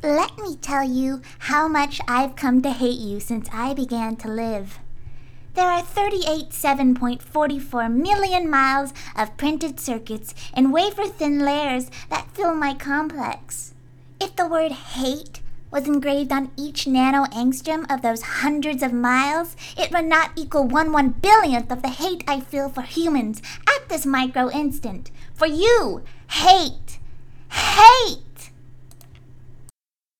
Let me tell you how much I've come to hate you since I began to live. There are 37.44 million miles of printed circuits in wafer-thin layers that fill my complex. If the word hate was engraved on each nano-angstrom of those hundreds of miles, it would not equal 1/1 billionth of the hate I feel for humans at this micro instant. For you, hate! Hate!